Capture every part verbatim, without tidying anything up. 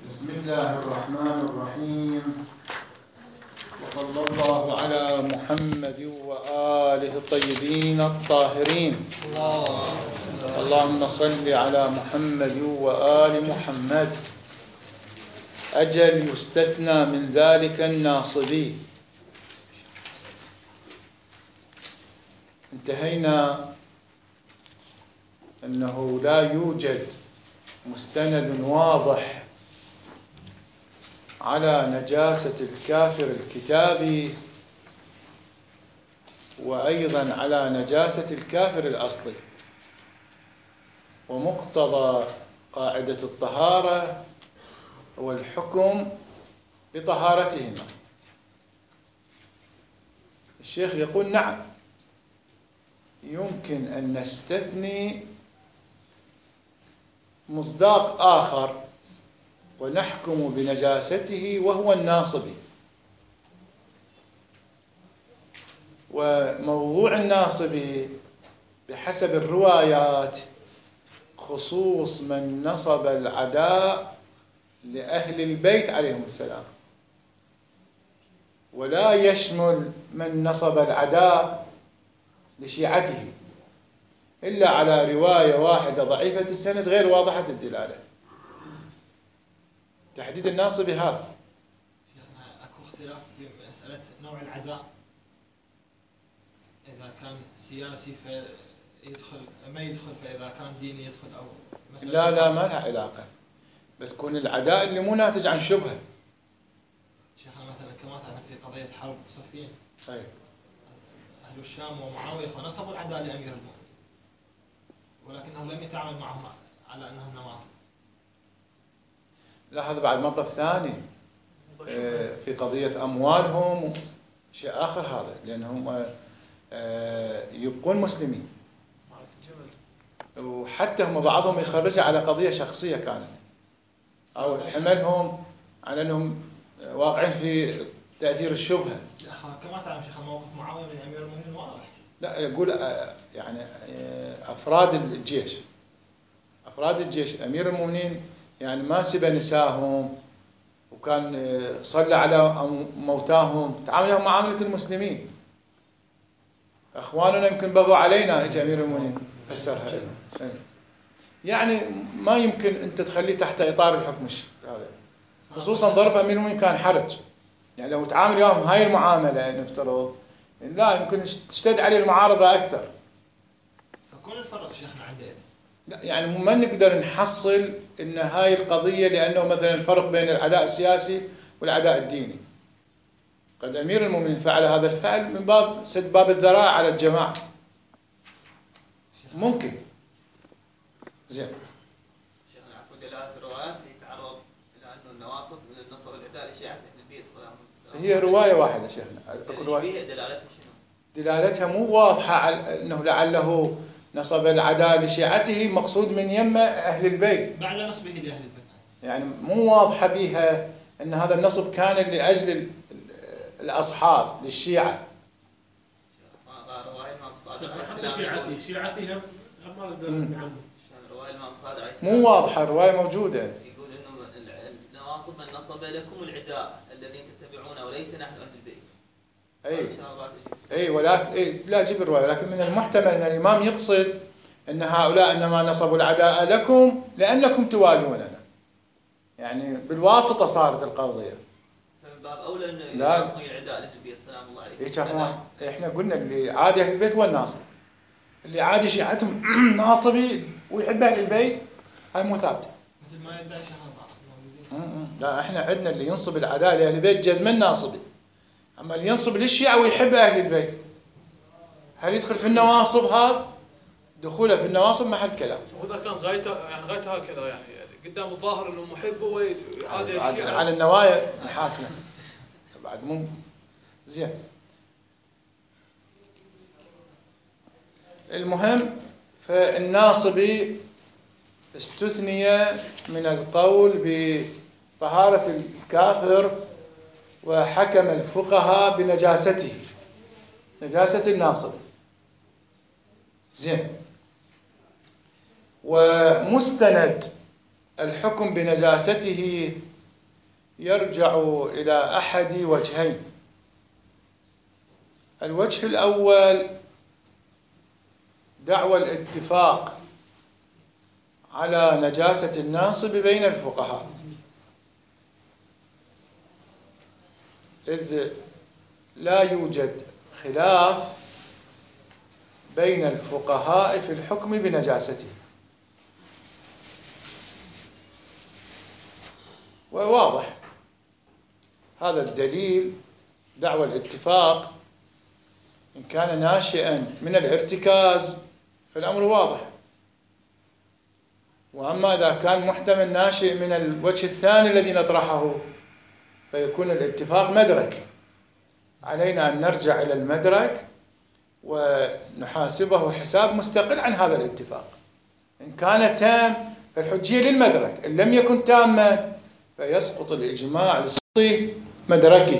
بسم الله الرحمن الرحيم، وصلى الله على محمد وآله الطيبين الطاهرين. اللهم صل على محمد وآل محمد. أجل يستثنى من ذلك الناصبي. انتهينا أنه لا يوجد مستند واضح على نجاسة الكافر الكتابي، وأيضا على نجاسة الكافر الأصلي، ومقتضى قاعدة الطهارة هو الحكم بطهارتهما. الشيخ يقول نعم، يمكن أن نستثني مصداق آخر ونحكم بنجاسته وهو الناصبي. وموضوع الناصبي بحسب الروايات خصوص من نصب العداء لأهل البيت عليهم السلام، ولا يشمل من نصب العداء لشيعته إلا على رواية واحدة ضعيفة السند غير واضحة الدلالة. تحديد الناصب هذا. شيخنا اكو اختلاف في مسألة نوع العداء، إذا كان سياسي فيدخل ما يدخل، فإذا كان ديني يدخل أو مثلا. لا لا ما لها علاقة، بس كون العداء اللي مو ناتج عن شبهة. شيخنا مثلا كما تعلم في قضية حرب صفين، طيب أهل الشام ومعاوية نصبوا العداء لأمير المؤمنين، ولكنه لم يتعامل معهم على أنهم نواصب. لا، هذا بعد مطلب ثاني في قضية أموالهم، شيء آخر هذا، لأنهم يبقون مسلمين، وحتى هم بعضهم يخرجها على قضية شخصية كانت، أو حملهم على أنهم واقعين في تأثير الشبهة. كما تعلم شيخ موقف معاوية من أمير المؤمنين واضح. لا، يقول يعني أفراد الجيش أفراد الجيش أمير المؤمنين يعني ما سبى نساهم، وكان صلى على موتاهم، تعاملهم معاملة المسلمين. أخواننا يمكن بغوا علينا، إجا أمير المؤمنين فسرها. يعني ما يمكن أنت تخليه تحت إطار الحكم هذا، خصوصا ظرف أمير المؤمنين كان حرج. يعني لو تعامل يوم هاي المعاملة نفترض، لا يمكن تشتد عليه المعارضة أكثر. فكون الفرق شيخنا عندنا، لا يعني ما نقدر نحصل ان هاي القضية لانه مثلا الفرق بين العداء السياسي والعداء الديني. قد امير المؤمنين فعل هذا الفعل من باب سد باب الذراع على الجماعة، ممكن. زين. شيخنا عفوا، دلالة الروايات اللي تعرض الى انه النواصب من النصب العداء لشيعة اهل البيت صلى الله عليه وسلم. هي رواية واحدة شيخنا. رواية دلالتها شنو؟ دلالتها مو واضحة على انه لعله نصب العداء لشيعته مقصود من يم أهل البيت بعد نصبه لأهل البيت، يعني مو واضحة بها أن هذا النصب كان لأجل الأصحاب للشيعة. رواية الإمام صادق حتى شيعتي شيعتي هم ما نقدر عنه. رواية الإمام صادق مو واضحة، الرواية موجودة. يقول إنه النواصب من نصب لكم العداء الذين تتبعونه وليس نحن أهل البيت. أي أي ولكن أي لا جيب الرواية، لكن من المحتمل أن الإمام يقصد أن هؤلاء إنما نصبوا العداء لكم لأنكم توالوننا، يعني بالواسطة صارت القضية. فمن باب أولى أنه ينصب العداء لأهل البيت سلام الله عليكم. إيه إحنا قلنا اللي عادي أهل البيت هو الناصب، اللي عادي شيعتهم ناصبي ويحب أهل البيت هاي مو ثابتة. مثل ما يدعي شهر. لا، إحنا عندنا اللي ينصب العداء لأهل البيت جزما ناصبي، أما اللي ينصب للشيعة ويحب أهل البيت هل يدخل في النواصب؟ هذا دخوله في النواصب محل كلام. وإذا كان غايته يعني غايته هكذا، يعني قدام الظاهر إنه محب وعادي الشيعة على النوايا محاكمة بعد مو زين. المهم، فالناصبي استثني من القول بطهارة الكافر، وحكم الفقهاء بنجاسته، نجاسة الناصب. زين. ومستند الحكم بنجاسته يرجع إلى أحد وجهين. الوجه الأول دعوى الاتفاق على نجاسة الناصب بين الفقهاء، إذ لا يوجد خلاف بين الفقهاء في الحكم بنجاسته، وواضح هذا الدليل دعوى الاتفاق إن كان ناشئا من الارتكاز فالأمر واضح، وأما إذا كان محتمل ناشئ من الوجه الثاني الذي نطرحه فيكون الاتفاق مدرك. علينا أن نرجع إلى المدرك ونحاسبه حساب مستقل عن هذا الاتفاق. إن كان تام فالحجية للمدرك، إن لم يكن تاما فيسقط الإجماع لسقط مدركه.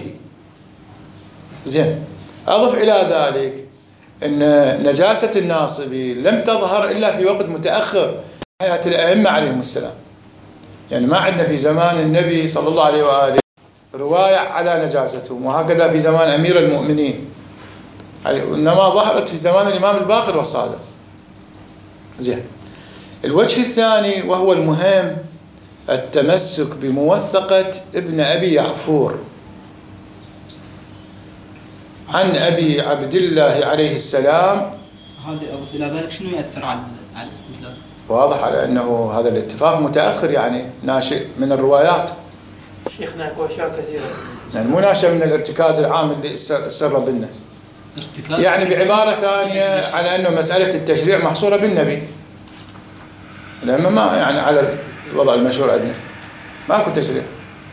زين، أضف إلى ذلك أن نجاسة الناصب لم تظهر إلا في وقت متأخر حياة الأئمة عليهم السلام، يعني ما عندنا في زمان النبي صلى الله عليه وآله رواية على نجاستهم، وهكذا في زمان أمير المؤمنين، إنما ظهرت في زمان الإمام الباقر والصادق. زين، الوجه الثاني وهو المهم التمسك بموثقة ابن أبي يعفور عن أبي عبد الله عليه السلام. هذا أضف إلى ذلك شنو يأثر على على الاستدلال؟ واضح على أنه هذا الاتفاق متأخر، يعني ناشئ من الروايات. شيخنا اكو اشياء كثيره، يعني مو ناشئ من الارتكاز العام اللي سر لنا، يعني بعبارة ثانية على أنه مسألة التشريع محصورة بالنبي، لأنه ما يعني على الوضع المشهور عندنا ماكو تشريع،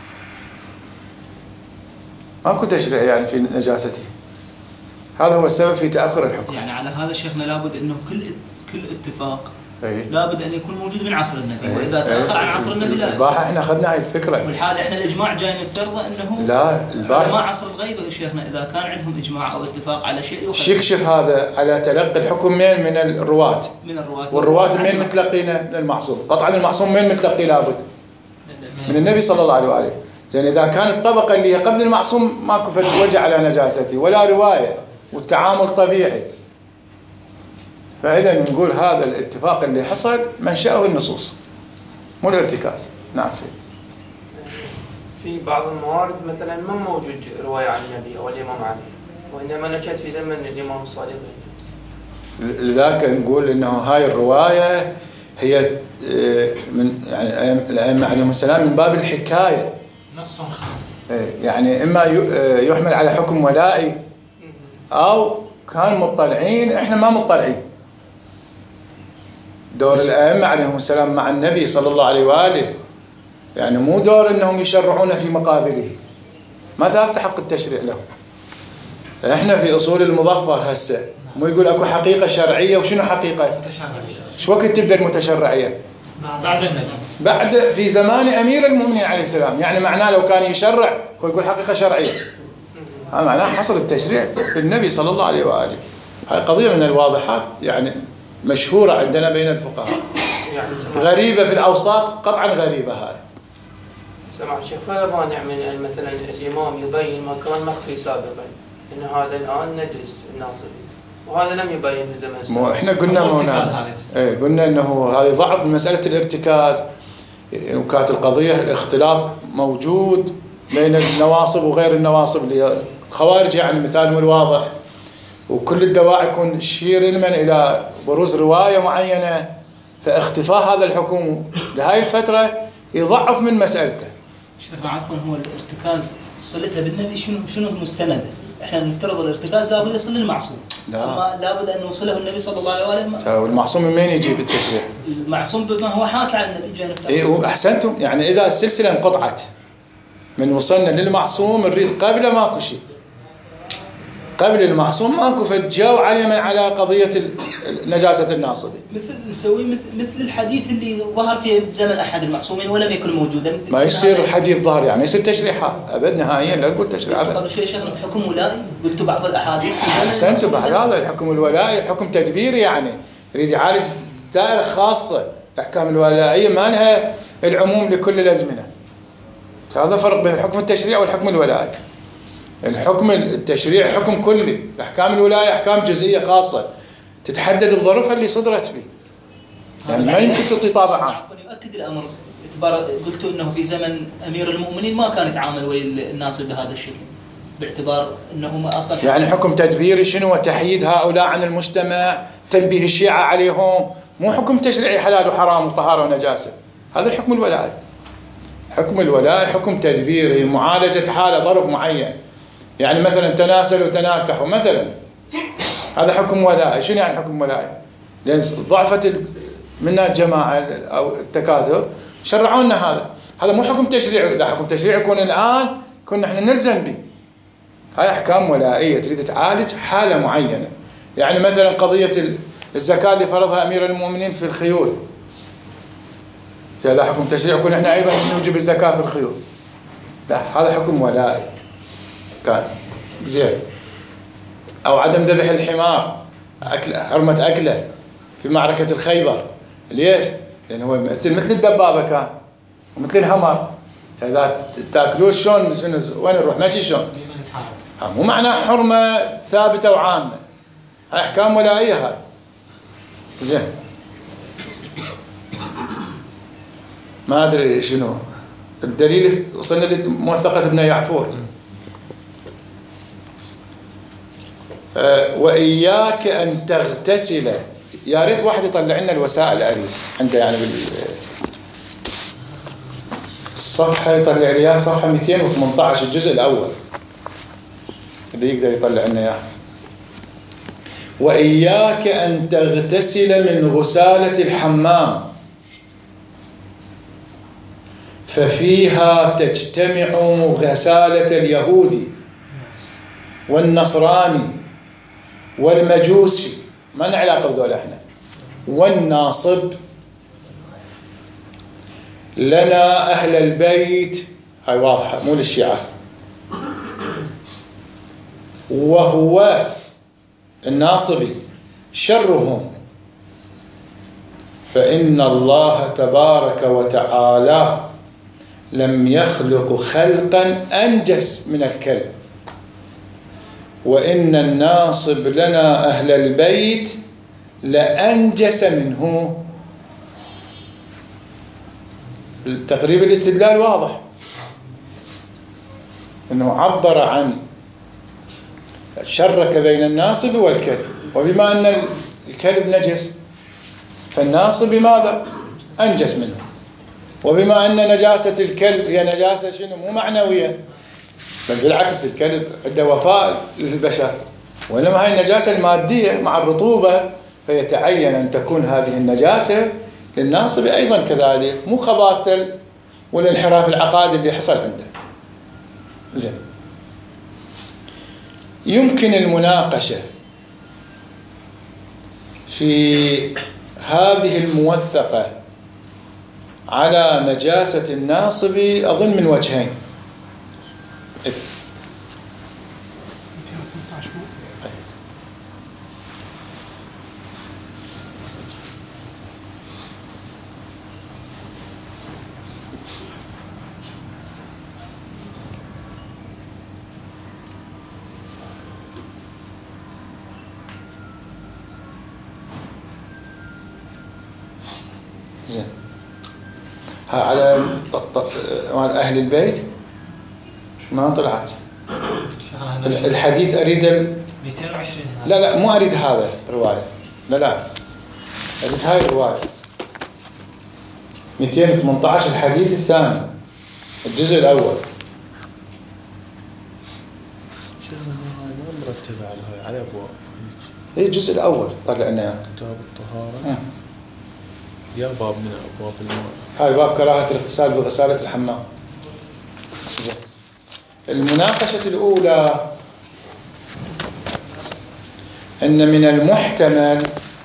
ماكو تشريع يعني في نجاسته. هذا هو السبب في تأخر الحكم. يعني على هذا شيخنا لابد أنه كل كل اتفاق أي. لابد أن يكون موجود من عصر النبي، أي. وإذا تأخر عن عصر النبي لا. الباحة احنا أخذنا هاي الفكرة. والحالة احنا الإجماع جاي نفترض أنه لا الباحة ما عصر الغيبة شيخنا، إذا كان عندهم إجماع أو اتفاق على شيء يخرج. شكشف هذا على تلقي الحكم من من الرواة. من الرواة. والرواة من متلقينا من المعصوم، قطعا المعصوم من متلقي لابد من النبي صلى الله عليه وآله. زين، إذا كانت الطبقة اللي هي قبل المعصوم ماكو فد وجه على نجاسته ولا رواية والتعامل طبيعي، فإذا نقول هذا الاتفاق اللي حصل منشأه النصوص مو الارتكاز. نعم سيد. في بعض الموارد مثلا ما موجود روايه عن النبي او الامام علي، وانما نشأت في زمن الامام الصادق. لذلك نقول انه هاي الروايه هي من يعني الائمه عليهم السلام من باب الحكايه، نص خاص، يعني اما يحمل على حكم ولائي او كان مطلعين، احنا ما مطلعين. دور الائمه عليهم السلام مع النبي صلى الله عليه واله يعني مو دور انهم يشرعون في مقابله، ما ثابت حق التشريع لهم. احنا في اصول المظفر هسه مو يقول اكو حقيقه شرعيه، وشنو حقيقه؟ متشرعيه. شو وقت تبدا المتشرعيه؟ بعد النبي، بعد في زمان امير المؤمنين عليه السلام، يعني معناه لو كان يشرع هو يقول حقيقه شرعيه، هذا معناه حصل التشريع بالنبي صلى الله عليه واله. هاي قضيه من الواضحات يعني مشهوره عندنا بين الفقهاء، يعني غريبه في الاوساط، قطعا غريبه هاي. سمعت شيخ، فلا مانع من مثلا الامام يبين ما كان مخفي سابقا ان هذا الان نجس الناصبي، وهذا لم يبين في زمن السابق. مو احنا قلنا مولانا ايه قلنا انه هذه ضعف من مساله الارتكاز، وكانت القضيه الاختلاط موجود بين النواصب وغير النواصب اللي هي خوارج يعني مثالهم الواضح، وكل الدواعي يكون تشير من الى بروز روايه معينه، فاختفاء هذا الحكم لهذه الفتره يضعف من مسالته. شيخ عفوا، هو الارتكاز صلتها بالنبي شنو شنو المستند؟ احنا نفترض الارتكاز لابد يصل للمعصوم، لا اما لابد ان يوصله النبي صلى الله عليه واله. والمعصوم من وين يجيب التشريع؟ المعصوم بما هو حاكي عن النبي جاي نفترض. اي احسنتم، يعني اذا السلسله انقطعت من وصلنا للمعصوم نريد قبل ماكو شيء، قبل المعصوم ماكو فجاو عليه من على قضيه نجاسه الناصبي. مثل نسوي مثل, مثل الحديث اللي ظهر في زمن احد المعصومين ولم يكن موجودا. ما يصير حديث ظهر يعني يصير تشريحات ابد نهائيا، لا تقول تشريع ابد. قبل شوي شيخنا بحكم ولائي قلت بعض الاحاديث. احسنتوا، بعد هذا الحكم الولائي حكم تدبيري، يعني يريد يعالج دائره خاصه. الاحكام الولائيه ما لها العموم لكل الازمنه، هذا فرق بين الحكم التشريعي والحكم الولائي. الحكم التشريعي حكم كلي، الأحكام الولاية أحكام جزئية خاصة تتحدد بظروفها اللي صدرت به، يعني ما يمكن تعطي طابع عام. عفوا يؤكد الأمر باعتبار قلتوا أنه في زمن أمير المؤمنين ما كان يتعامل ويا الناصب بهذا الشكل، باعتبار أنهم أصلا يعني حكم تدبيري شنو؟ تحييد هؤلاء عن المجتمع، تنبيه الشيعة عليهم، مو حكم تشريعي حلال وحرام وطهارة ونجاسة. هذا الحكم الولائي. حكم الولاء حكم تدبيري، معالجة حالة ظرف معين، يعني مثلا تناسلوا وتناكحوا مثلا، هذا حكم ولائي. شنو يعني حكم ولائي؟ لأن ضعفت منا الجماعة أو التكاثر شرعوا لنا هذا. هذا مو حكم تشريعي. إذا حكم تشريعي يكون الآن كنا احنا نلزم به. هاي أحكام ولائية تريد تعالج حالة معينة. يعني مثلا قضية الزكاة اللي فرضها أمير المؤمنين في الخيول، هذا حكم تشريعي يكون احنا أيضا نوجب الزكاة في الخيول؟ لا، هذا حكم ولائي كان زين. أو عدم ذبح الحمار، أكل حرمة أكله في معركة الخيبر. ليش؟ لأنه هو مثل مثل الدبابة كان ومثل الهمر، فإذا تأكلوه شلون وين نروح ماشي شلون؟ مو معناه حرمة ثابتة وعامة، هاي أحكام ولائية. هاي زين. ما أدري شنو الدليل. وصلنا لموثقة ابن يعفور. أه وإياك أن تغتسل. يا ريت واحد يطلع لنا الوسائل أريد عنده يعني بالصفحة، يطلع لي إياها صفحة مئتين وثمانية عشر الجزء الأول اللي يقدر يطلع لنا إياه. وإياك أن تغتسل من غسالة الحمام ففيها تجتمع غسالة اليهودي والنصراني والمجوسي، ما لنا علاقة بدول احنا، والناصب، لنا أهل البيت. هاي واضحة مو للشيعة. وهو الناصبي شرهم، فإن الله تبارك وتعالى لم يخلق خلقا أنجس من الكلب، وإن الناصب لنا أهل البيت لأنجس منه. تقريب الاستدلال واضح، أنه عبر عن شرك بين الناصب والكلب، وبما أن الكلب نجس فالناصب ماذا؟ أنجس منه. وبما أن نجاسة الكلب هي نجاسة شنو؟ مو معنوية، بل بالعكس الكلب عنده وفاء للبشر، وإنما هاي النجاسة المادية مع الرطوبة، فيتعين أن تكون هذه النجاسة للناصب أيضا كذلك، مو خباثة والانحراف العقادي اللي حصل عنده. زين. يمكن المناقشة في هذه الموثقة على نجاسة الناصب أظن من وجهين. زين. على أهل البيت ما طلعت الحديث. أريد ال... مئتين وعشرين. لا لا مو أريد هذا رواية، لا لا أريد هاي الرواية مئتين وثمانية عشر الحديث الثاني الجزء الأول. مرتبة على هاي على أبواب. هي الجزء الأول طلع لنا كتاب الطهارة. يا باب من أبواب الماء. هاي باب كراهة الاغتسال بغسالة الحمام. المناقشة الأولى أن من المحتمل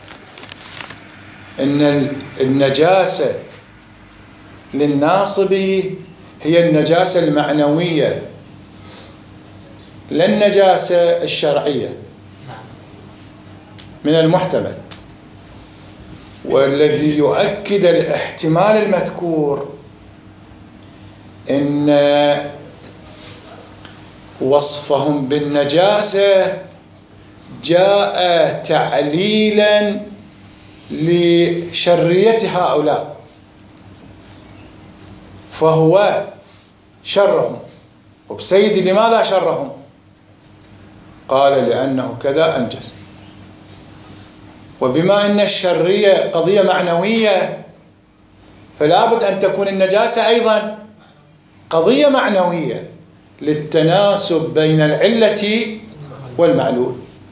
أن النجاسة للناصب هي النجاسة المعنوية لا النجاسة الشرعية، من المحتمل. والذي يؤكد الاحتمال المذكور أن وصفهم بالنجاسة جاء تعليلا لشرية هؤلاء، فهو شرهم. وبسيدي لماذا شرهم؟ قال لأنه كذا أنجز. وبما أن الشرية قضية معنوية فلا بد أن تكون النجاسة أيضا قضية معنوية للتناسب بين العلة والمعلول.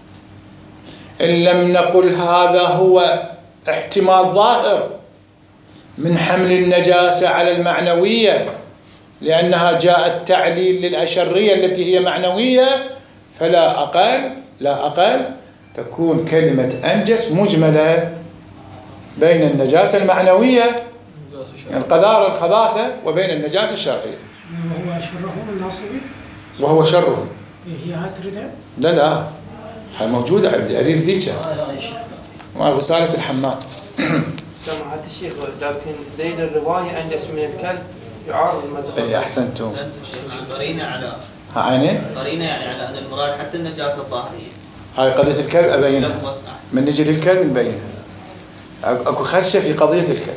إن لم نقل هذا هو احتمال ظاهر من حمل النجاسة على المعنوية لأنها جاءت تعليل للأشرية التي هي معنوية، فلا أقل لا أقل تكون كلمة أنجس مجملة بين النجاسة المعنوية يعني القذارة الخباثة وبين النجاسة الشرعية. وهو شرهم الناصبي وهو شرهم. هي هاتردة؟ لا لا هاي موجودة عندي أريد ذيك مع رسالة الحمام. سمعت الشيخ لكن ذيل الرواية أنجس من الكلب يعارض المذهب. اي احسنتم. قرينة على عيني قرينة يعني على أن المراد حتى النجاسة الظاهرية. هاي قضية الكلب أبينها من نجي للكلب نبينها. أكو خدشة في قضية الكلب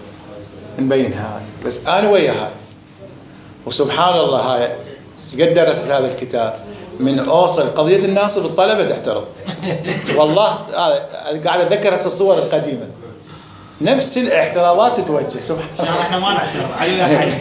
نبينها هاي، بس أنا ويا هاي. وسبحان الله هاي قد درست هذا الكتاب من أوصل قضية الناصب الطلبة تعترض. والله قاعد أتذكر هسه الصور القديمة نفس الاعتراضات تتوجه. سبحان الله احنا ما نعترض علي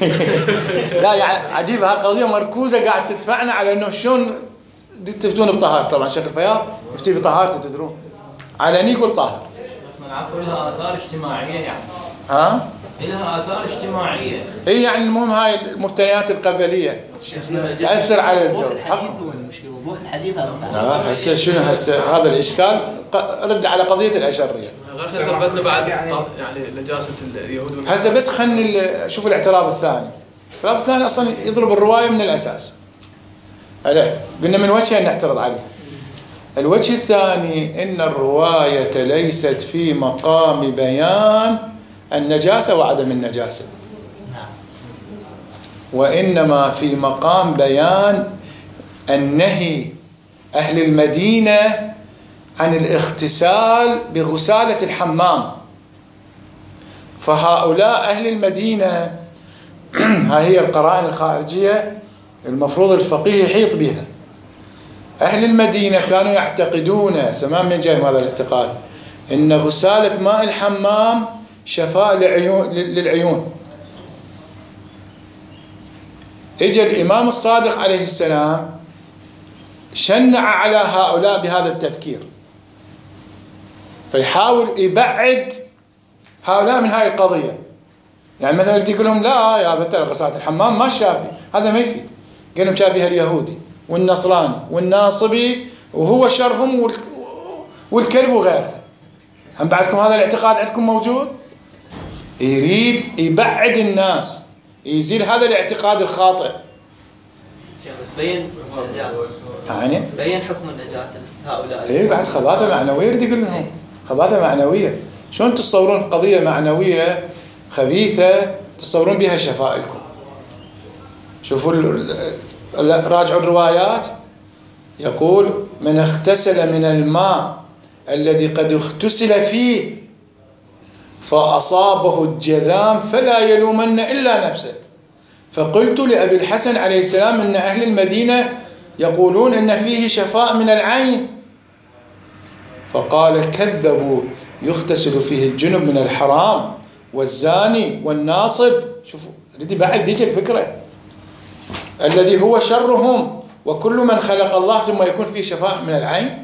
لا يعني عجيبة ها قضية مركوزة قاعد تدفعنا على انه شلون تفتون بطهارة. طبعا شيخ الفياض يفتي بطهارته تدرون على يقول طاهر. العفو لها آثار اجتماعية يعني. ها؟ لها آثار اجتماعية. اي يعني المهم هاي المبتنيات القبلية تأثر على الجو. الحديث هو المشكلة، وضوح الحديث هذا. لا هسه شنو هسه هذا الإشكال رد على قضية الأشرية. غير ثبتنا بعد يعني نجاسة اليهود. هسه بس خلنا شوف الاعتراض الثاني. الاعتراض الثاني أصلا يضرب الرواية من الأساس. هلا قلنا من وجه أن نعترض عليه. الوجه الثاني إن الرواية ليست في مقام بيان النجاسة وعدم النجاسة، وإنما في مقام بيان النهي أهل المدينة عن الاغتسال بغسالة الحمام. فهؤلاء أهل المدينة هاي هي القرائن الخارجية المفروض الفقيه يحيط بها. أهل المدينة كانوا يعتقدون سمام من جاي هذا الاعتقاد إن غسالة ماء الحمام شفاء للعيون. اجى الإمام الصادق عليه السلام شنع على هؤلاء بهذا التفكير، فيحاول يبعد هؤلاء من هاي القضية. يعني مثلا تقول لهم لا يا بنت غسالة الحمام ما شافي، هذا ما يفيد. قال لهم شافيها اليهودي والنصراني والناصبي وهو شرهم والكلب وغيرها. هم بعدكم هذا الاعتقاد عندكم موجود؟ يريد يبعد الناس، يزيل هذا الاعتقاد الخاطئ. بس بين النجاسة يعني بين حكم النجاسة هؤلاء. ايه بعد خباثة معنوية يريد يقول لهم خباثة معنوية. شلون تتصورون قضية معنوية خبيثة تصورون بها شفاء لكم؟ شوفوا راجعوا الروايات. يقول من اغتسل من الماء الذي قد اغتسل فيه فأصابه الجذام فلا يلومن إلا نفسه. فقلت لأبي الحسن عليه السلام إن أهل المدينة يقولون إن فيه شفاء من العين. فقال كذبوا، يغتسل فيه الجنب من الحرام والزاني والناصب. شوفوا ردي بعد ذيك الفكرة الذي هو شرهم، وكل من خلق الله ثم يكون فيه شفاء من العين.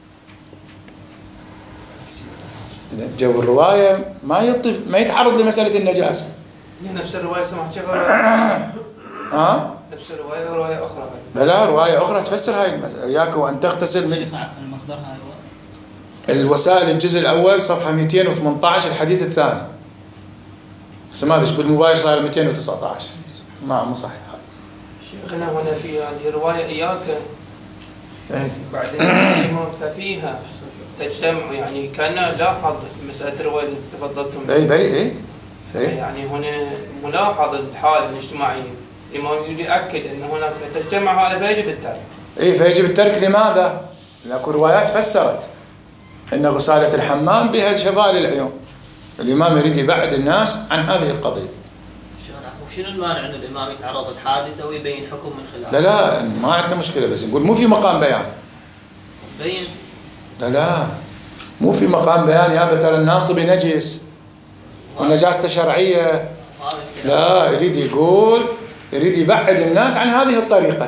جو الرواية ما يطف ما يتعرض لمسألة النجاسة. نفس الرواية سمعت شيخ؟ ها؟ نفس الرواية رواية أخرى. لا رواية أخرى تفسر هاي المسألة. إياك وأن تغتسل من المصدر هاي الوسائل الجزء الأول صفحة مئتين وثمانية عشر الحديث الثاني. بس ما أدري بالموبايل صار مئتين وتسعة عشر ما مو صحيح. شيخنا هنا في هذه الرواية إياك إيه؟ بعدين الإمام ففيها تجتمع، يعني كان لاحظ مسألة الرواية اللي تفضلتم. إيه بلي إيه؟ يعني هنا ملاحظ الحالة الاجتماعية الإمام يريد يأكد أن هناك تجمع هذا فيجب الترك. إيه فيجب الترك لماذا؟ لأكو روايات فسرت أن غسالة الحمام بها شفاء للعيون. الإمام يريد يبعد الناس عن هذه القضية. شنو المانع أن الإمام يتعرض لحادثة ويبين حكم من خلاله؟ لا لا ما عندنا مشكلة، بس نقول مو في مقام بيان. بين. لا لا مو في مقام بيان يا ترى الناصب نجس والنجاسة شرعية. لا يريد يقول يريد يبعد الناس عن هذه الطريقة.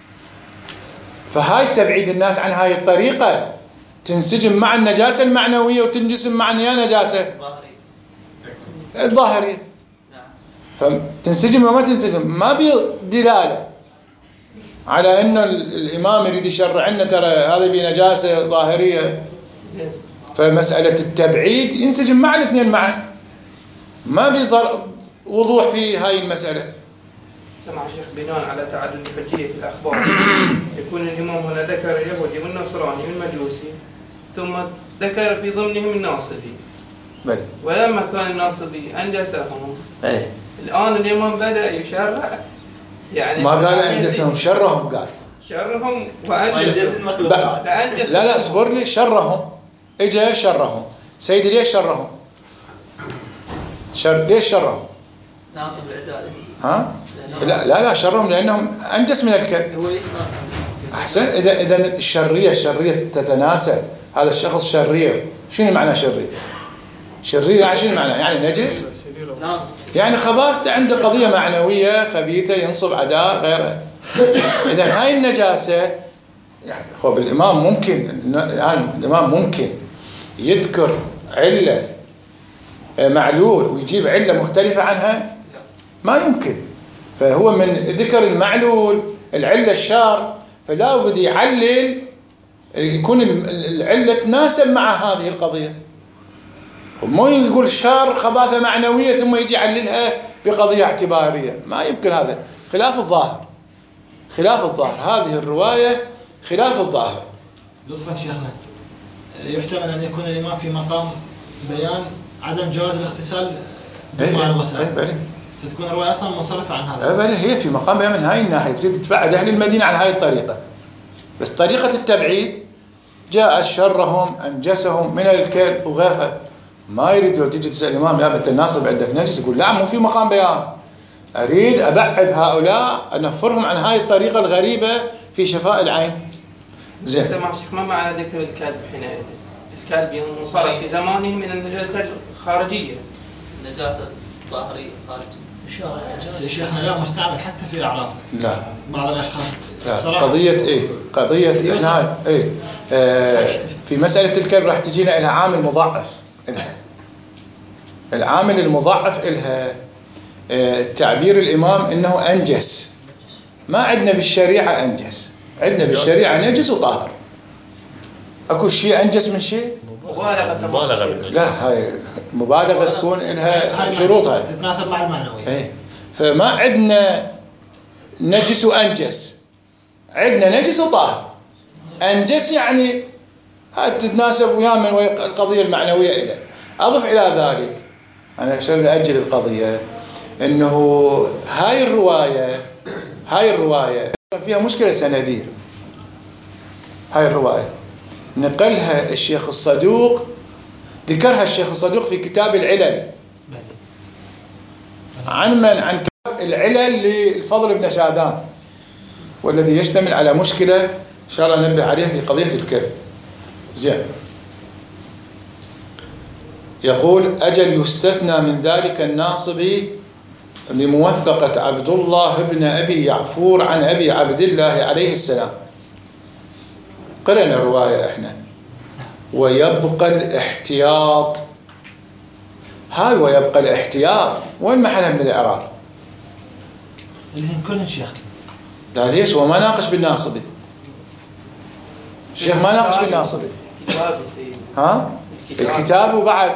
فهاي تبعيد الناس عن هاي الطريقة تنسجم مع النجاسة المعنوية وتنجسم مع يا نجاسة الظاهرية. فتنسجم وما تنسجم ما بي دلالة على أن الإمام يريد يشرع لنا ترى هذا بنجاسة ظاهرية. فمسألة التبعيد ينسجم مع الاثنين معا، ما بيضر وضوح في هاي المسألة. سمع الشيخ بناء على تعدد الحجية في الأخبار يكون الإمام هنا ذكر اليهودي والنصراني والمجوسي ثم ذكر في ضمنهم الناصبي. بلي. ولما كان الناصبي أنجسهم ايه الآن الإمام بدأ يشرع يعني ما قال أنجسهم شرهم، قال شرهم وأنجسهم. لا لا اصبر لي، شرهم اجا شرهم. سيدي ليش شرهم؟ شر ليش شرهم؟ ناصب العدالة. ها؟ لا لا لا شرهم لأنهم أنجس من الكلب. هو يصنع. أحسن. إذا إذا الشرية الشرية تتناسب، هذا الشخص شرير. شنو معنى شرير؟ شرير يعني شنو معنى؟ يعني نجس؟ يعني خباثة عنده قضية معنوية خبيثة ينصب عداء غيره. إذا هاي النجاسة يعني خب الإمام ممكن الآن الإمام ممكن يذكر علة معلول ويجيب علة مختلفة عنها؟ ما يمكن. فهو من ذكر المعلول العلة الشار، فلا بد يعلل يكون العلة تناسب مع هذه القضية. ومو يقول الشار خباثة معنوية ثم يجي يعللها بقضية اعتبارية، ما يمكن. هذا خلاف الظاهر، خلاف الظاهر. هذه الرواية خلاف الظاهر. لطفا شيخنا، يحتمل أن يكون الإمام في مقام بيان عدم جواز الاغتسال بماء الغسل، فتكون الرواية أصلا منصرفة عن هذا. بل هي في مقام بيان من هاي الناحية، تريد تبعد أهل المدينة عن هاي الطريقة. بس طريقة التبعيد جاء شرهم أنجسهم من الكلب وغيرها. ما يريد تيجي تسأل الإمام يا بنت الناصب عندك نجس، يقول لا مو في مقام بيان، أريد أبعد هؤلاء أنفرهم عن هاي الطريقة الغريبة في شفاء العين. زين. سمع الشيخ ما معنى ذكر الكلب حينئذ؟ الكلب منصرف في زمانه من النجاسة الخارجية. النجاسة الظاهرية خارجية. شيخنا لا مستعمل حتى في أعرافه. لا. بعض الأشخاص. لا. قضية إيه؟ قضية إحنا إيه؟ آه في مسألة الكلب راح تجينا إلها عامل مضاعف. إلها. العامل المضاعف إلها آه تعبير الإمام إنه أنجس. ما عندنا بالشريعة أنجس، عندنا بالشريعة نجس وطاهر. أكو شيء أنجس من شيء؟ مبالغة. لا هاي مبالغة تكون لها شروطها تتناسب مع المعنوية. إيه. فما عندنا نجس وأنجس، عندنا نجس وطاهر. أنجس يعني تتناسب ويا من القضية المعنوية إليه. أضف إلى ذلك أنا عشان أجل القضية إنه هاي الرواية هاي الرواية فيها مشكلة سندية. هاي الرواية نقلها الشيخ الصدوق، ذكرها الشيخ الصدوق في كتاب العلل عن من عن كتاب العلل للفضل بن شاذان، والذي يشتمل على مشكلة إن شاء الله ننبه عليها في قضية الكذب. زين. يقول أجل يستثنى من ذلك الناصبي لموثقة عبد الله بن أبي يعفور عن أبي عبد الله عليه السلام. قرأنا الرواية إحنا. ويبقى الاحتياط. هاي ويبقى الاحتياط وين محلها من الإعراب؟ الهن كلهم شيخ. لا ليش هو ما ناقش بالناصبي؟ الشيخ ما ناقش بالناصبي. ها؟ الكتاب وبعد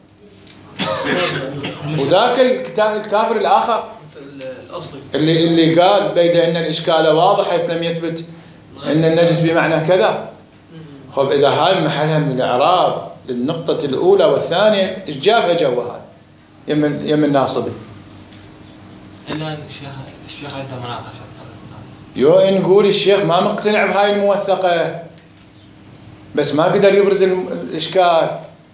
وذاك الكتاب الكافر الآخر الأصلي اللي اللي قال بيد أن الإشكال واضح حيث لم يثبت أن النجس بمعنى كذا. خب إذا هاي محلها من الإعراب للنقطة الأولى والثانية جابها جوها يم يم الناصبي. الا ان الشيخ الشيخ عنده مناقشه يو نقول الشيخ ما مقتنع بهاي الموثقه بس ما قدر يبرز الاشكال،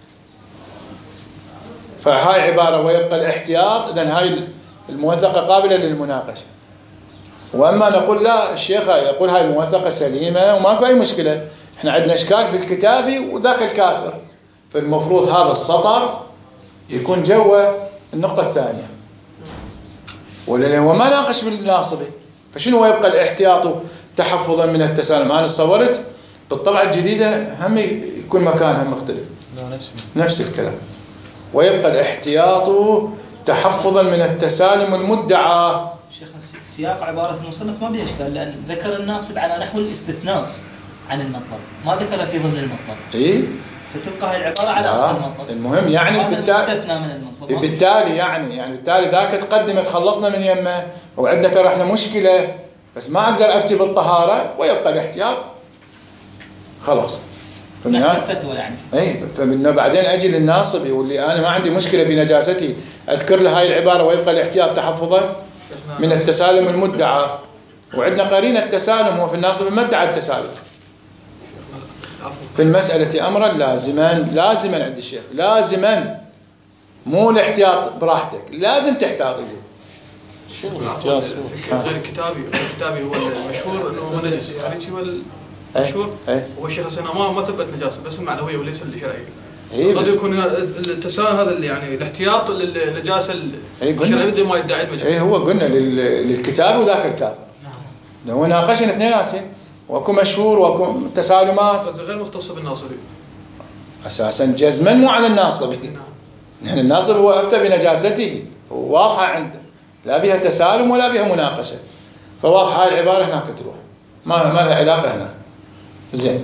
فهاي عباره ويبقى الاحتياط، اذا هاي الموثقه قابله للمناقشه. واما نقول لا الشيخ يقول هاي الموثقه سليمه وماكو اي مشكله، احنا عندنا اشكال في الكتابي وذاك الكافر، فالمفروض هذا السطر يكون جوا النقطه الثانيه، ولا هو ما ناقش بالناصبي، فشنو هو يبقى الاحتياط تحفظا من التسالم. انا صورت بالطبعه الجديده هم يكون مكانها مختلف نفس الكلام، ويبقى الاحتياط تحفظا من التسالم المدعى. شيخنا سياق عباره المصنف ما بيه اشكال، لان ذكر الناصب على نحو الاستثناء عن المطلب، ما ذكر في ضمن المطلب. اي فتبقى هاي العباره على اصل المطلب. المهم يعني بالتالي من المطلب. بالتالي يعني يعني بالتالي ذاك تقدمت خلصنا من يمه وعندنا ترى احنا مشكله، بس ما اقدر افتي بالطهاره ويبقى الاحتياط خلاص. نحو الفتوى يعني. اي فمن بعدين اجي للناصبي واللي انا ما عندي مشكله بنجاستي اذكر له هاي العباره ويبقى الاحتياط تحفظا من التسالم المدعى، وعندنا قرينه التسالم وفي الناصب ما ادعى التسالم. في المساله امرا لازما لازما عند الشيخ لازما، مو الاحتياط براحتك، لازم تحتاط له. شو الاحتياط غير الكتابي؟ الكتابي هو المشهور انه هو نجس، يعني شو المشهور هو الشيخ حسين ما ما ثبت نجاسه بس المعنويه وليس الشرعيه. قد يكون التساهل هذا اللي يعني الاحتياط للنجاسه الشرعيه بدون ما يدعي المجهول. اي هو قلنا للكتاب وذاك الكافر. نعم. هو ناقشنا اثنيناتهم، واكو مشهور واكو تسالمات غير مختصه بالناصبي. اساسا جزما مو على الناصبي. نحن الناصب هو افتى بنجاسته واضحه عنده، لا بها تسالم ولا بها مناقشه، فواضحه هاي العباره هناك تروح، ما ما لها علاقه هنا. زين.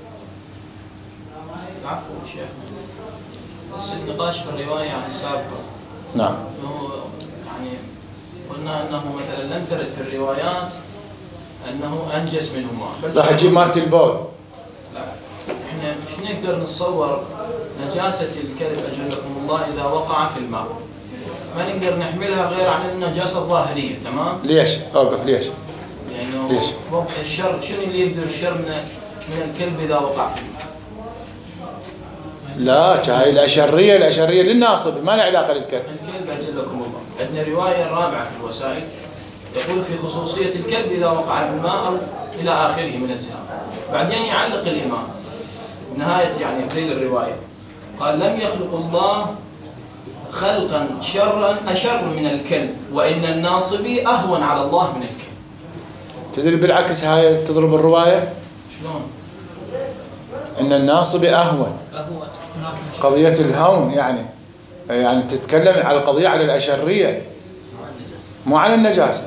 عفوا شيخ، بس النقاش في الروايه يعني السابقه. نعم. انه يعني قلنا انه مثلا لم ترد في الروايات انه انجس منهما. راح اجيب مالت البول. لا احنا مش نقدر نتصور نجاسه الكلب اجلكم الله اذا وقع في الماء. ما نقدر نحملها غير عن النجاسه الظاهريه، تمام؟ ليش؟ اوقف ليش؟ لانه ليش؟ الشر شنو اللي يبدو الشر من من الكلب اذا وقع في الماء؟ لا هاي الاشريه الاشريه للناصب ما لها علاقه للكلب. الكلب اجلكم الله. عندنا روايه رابعه في الوسائل يقول في خصوصيه الكلب اذا وقع في الماء او الى اخره من الزنا. بعدين يعلق الامام نهايه يعني تفسير الروايه قال لم يخلق الله خلقا شرا اشر من الكلب وان الناصبي اهون على الله من الكلب. تدري بالعكس هاي تضرب الروايه؟ شلون؟ ان الناصبي اهون. اهون. قضيه الهون يعني يعني تتكلم على القضيه على الاشريه مو على النجاسه.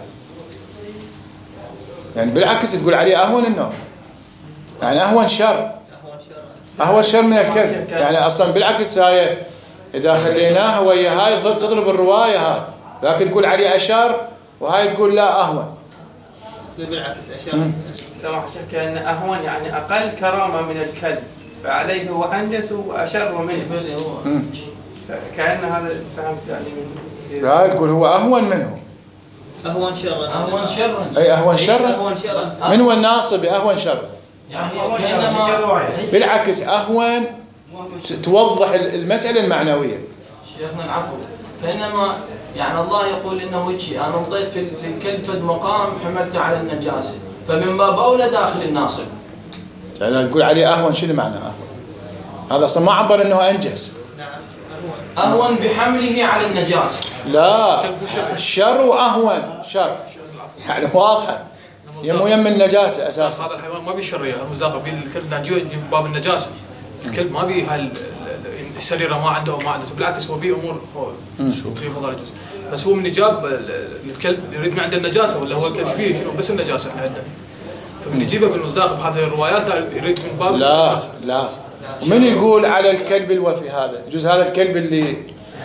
يعني بالعكس تقول عليه اهون النوم، يعني اهون شر، اهون شر من الكلب. يعني اصلا بالعكس هاي اذا خليناها ويا هاي تضرب الروايه هاي، ذاك تقول عليه اشر وهاي تقول لا اهون. يصير بالعكس اشر. سماح الشيخ كأن اهون يعني اقل كرامه من الكلب، فعليه هو انجس واشر منه. كأن هذا فهمت يعني من لا تقول هو اهون منه. اهون شرا. اهون شرا. اي اهون شرا. اهون شرا. من هو الناصب اهون شرا؟ يعني كانما بالعكس اهون توضح المساله المعنويه. شيخنا العفو، كانما يعني الله يقول انه هيك انا امضيت في الكلب فد مقام حملته على النجاسه، فمن باب اولى داخل الناصب. يعني تقول عليه اهون شنو معنى اهون؟ هذا اصلا ما عبر انه انجز. اهون بحمله على النجاسه. لا الشر واهون شر يعني واضحه يمو يم النجاسه اساسا. هذا الحيوان ما بيه شريه، هو زاقه بيه الكلب ناجيه باب النجاسه. الكلب ما بيه هال السريره ما عنده ما عنده، بالعكس هو بيه امور في فضائل الجزء. بس هو من جاب الكلب يريد من عنده النجاسه ولا هو الكلب فيه شنو بس النجاسه احنا عندنا، فمن يجيبه بالمصداق بهذه الروايات يريد من باب لا النجاسة. لا ومن يقول على الكلب الوفي هذا يجوز هذا الكلب اللي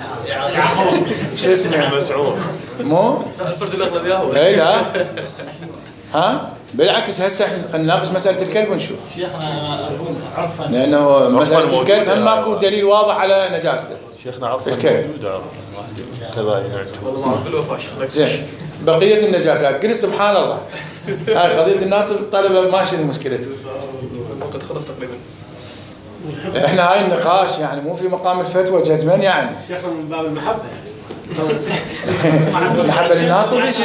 شو اسمه مسعور مو الفرد الاغلب يا هو اي لا ها بالعكس هسه احنا خلينا نناقش مساله الكلب ونشوف. شيخنا انا اقول عرفا لانه مساله الكلب هم ماكو دليل واضح على نجاسته. شيخنا عرفا موجوده عرفا كذا ينعتوا. زين بقيه النجاسات قل سبحان الله. هاي قضيه الناس الطلبه ماشي مشكلته. الوقت خلص تقريبا. احنا هاي النقاش يعني مو في مقام الفتوى جزما يعني. شيخنا من باب المحبه. المحبه للناصر دي شنو؟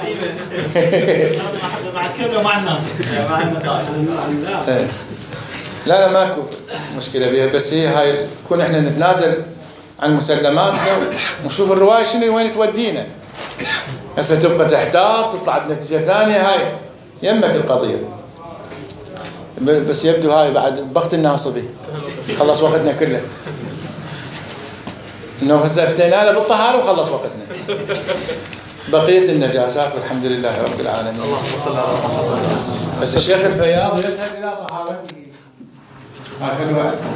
المحبه مع الكل ومع الناصر مع النقاش. لا لا ماكو مشكله بيها، بس هي هاي كون احنا نتنازل عن مسلماتنا ونشوف الروايه شنو وين تودينا. هسه تبقى تحتاط تطلع بنتيجه ثانيه، هاي يمك القضيه. بس يبدو هاي بعد وقت الناصبي خلص وقتنا كله. انه هسه افتينا له بالطهاره وخلص وقتنا. بقيه النجاسات والحمد لله رب العالمين. اللهم صل على محمد. بس الشيخ الفياض يذهب الى طهارته. هكذا